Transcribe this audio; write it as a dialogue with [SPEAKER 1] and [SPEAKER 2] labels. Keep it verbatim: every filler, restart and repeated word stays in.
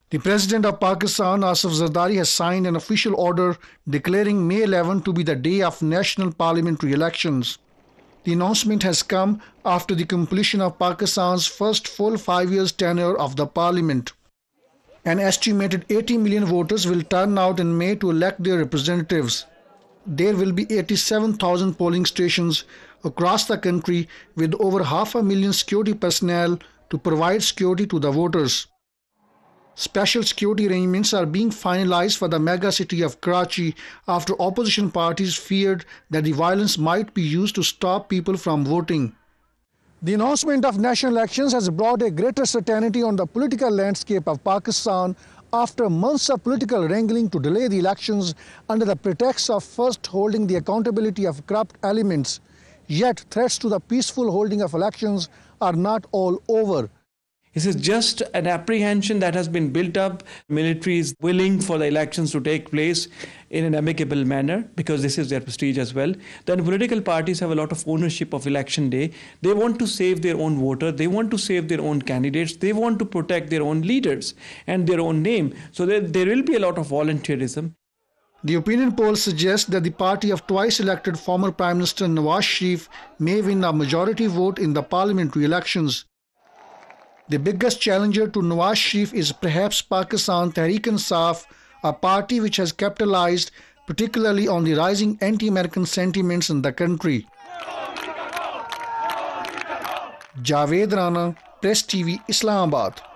[SPEAKER 1] The President of Pakistan, Asif Zardari, has signed an official order declaring May eleventh to be the day of national parliamentary elections. The announcement has come after the completion of Pakistan's first full five years tenure of the parliament. An estimated eighty million voters will turn out in May to elect their representatives. There will be eighty-seven thousand polling stations across the country with over half a million security personnel to provide security to the voters. Special security arrangements are being finalized for the mega city of Karachi after opposition parties feared that the violence might be used to stop people from voting. The announcement of national elections has brought a greater certainty on the political landscape of Pakistan after months of political wrangling to delay the elections under the pretext of first holding the accountability of corrupt elements. Yet threats to the peaceful holding of elections are not all over.
[SPEAKER 2] This is just an apprehension that has been built up. Military is willing for the elections to take place in an amicable manner because this is their prestige as well. Then political parties have a lot of ownership of election day. They want to save their own voter. They want to save their own candidates. They want to protect their own leaders and their own name. So there, there will be a lot of volunteerism.
[SPEAKER 1] The opinion polls suggest that the party of twice elected former Prime Minister Nawaz Sharif may win a majority vote in the parliamentary elections. The biggest challenger to Nawaz Sharif is perhaps Pakistan Tehreek-e-Insaf, a party which has capitalized particularly on the rising anti-American sentiments in the country. Javed Rana, Press T V, Islamabad.